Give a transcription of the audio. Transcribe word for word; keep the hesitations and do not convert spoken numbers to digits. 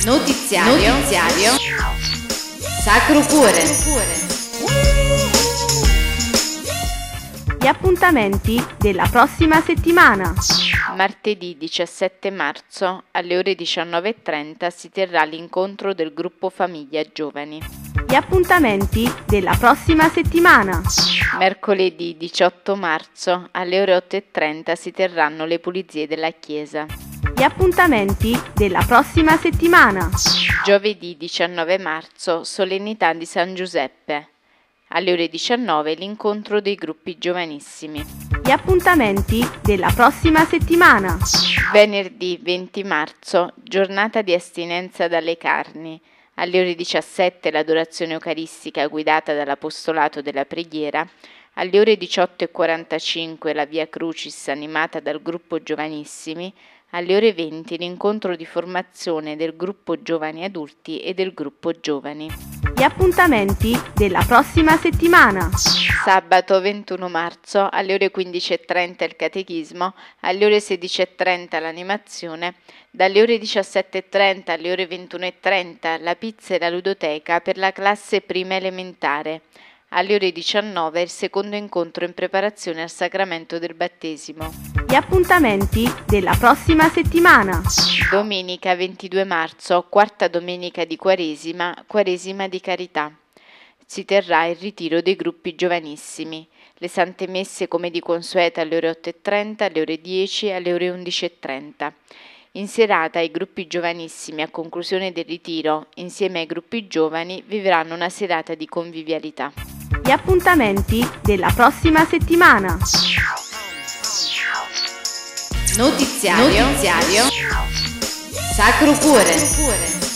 Notiziario, Notiziario Sacro Cuore. Gli appuntamenti della prossima settimana. Martedì diciassette marzo alle ore diciannove e trenta si terrà l'incontro del gruppo Famiglia Giovani. Gli appuntamenti della prossima settimana. Mercoledì diciotto marzo alle ore otto e trenta si terranno le pulizie della chiesa. Gli appuntamenti della prossima settimana. Giovedì diciannove marzo, solennità di San Giuseppe. Alle ore diciannove l'incontro dei gruppi giovanissimi. Gli appuntamenti della prossima settimana. Venerdì venti marzo, giornata di astinenza dalle carni. Alle ore diciassette l'adorazione eucaristica guidata dall'apostolato della preghiera. Alle ore diciotto e quarantacinque la Via Crucis animata dal gruppo giovanissimi. Alle ore venti l'incontro di formazione del gruppo giovani adulti e del gruppo giovani. Gli appuntamenti della prossima settimana. Sabato ventuno marzo alle ore quindici e trenta il catechismo, alle ore sedici e trenta l'animazione, dalle ore diciassette e trenta alle ore ventuno e trenta la pizza e la ludoteca per la classe prima elementare. Alle ore diciannove il secondo incontro in preparazione al sacramento del battesimo. Gli appuntamenti della prossima settimana. Domenica ventidue marzo, quarta domenica di Quaresima, Quaresima di Carità. Si terrà il ritiro dei gruppi giovanissimi. Le sante messe come di consueto alle ore otto e trenta, alle ore dieci e alle ore undici e trenta. In serata i gruppi giovanissimi, a conclusione del ritiro, insieme ai gruppi giovani, vivranno una serata di convivialità. Gli appuntamenti della prossima settimana. Notiziario, Notiziario Sacro Cuore.